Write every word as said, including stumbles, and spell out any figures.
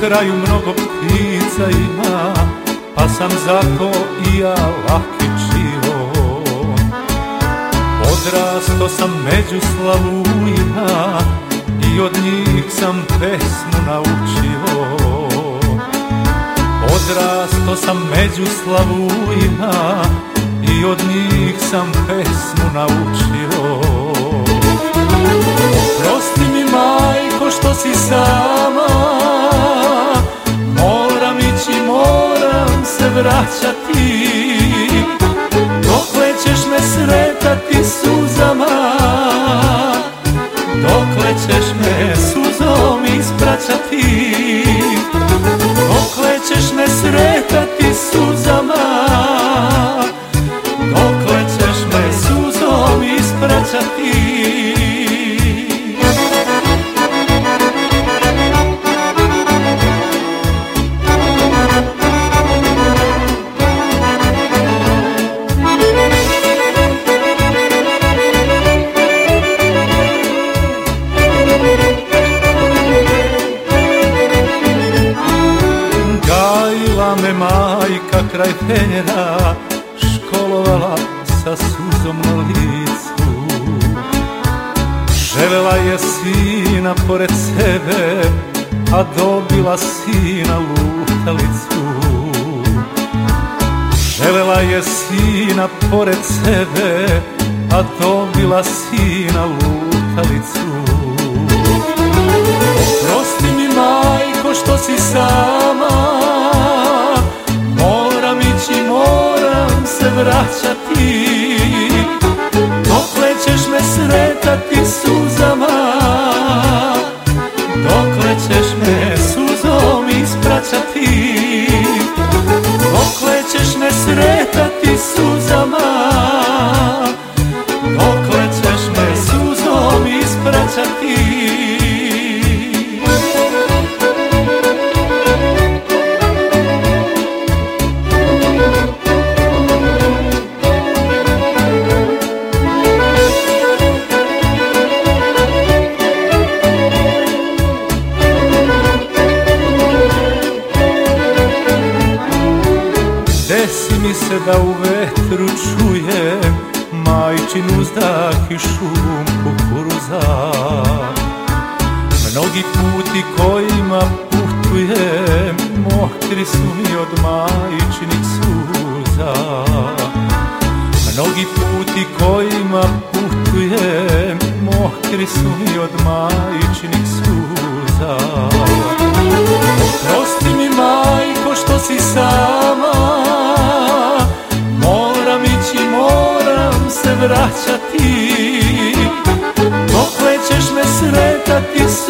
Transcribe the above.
kraju mnogo ptica ima, pa sam zato i ja laki čio. Odrasto sam među slavujima i od njih sam pesmu naučio. Odrasto sam među slavujima i od njih sam pesmu naučio. Oprosti mi, majko, što si sama, moram ići, moram se vraćati. Dokle ćeš me sretati suzama, dokle ćeš me suzom ispraćati. Dokle ćeš me sretati suzama, dokle ćeš me suzom ispraćati. Gajila me majka kraj Penjera, školovala sa suzom na licu. Želela je sina pored sebe, a dobila sina lutalicu. Želela je sina pored sebe, a dobila sina lutalicu. Oprosti mi, majko, što si sama, moram ići, moram se vraćati. Dokle ćeš me sretati suzama, dokle ćeš me suzom ispraćati. Dokle ćeš me sretati suzama, dokle ćeš me suzom ispraćati. Desi mi se da u vetru čujem majčin uzdah i šum kukuruza. Mnogi puti kojima putujem mokri su mi od majčinih suza. Mnogi puti kojima putujem mokri su mi od majčinih suza. Oprosti mi, majko, što si sama, moram ići, moram se vraćati. Dokle ćeš me sretati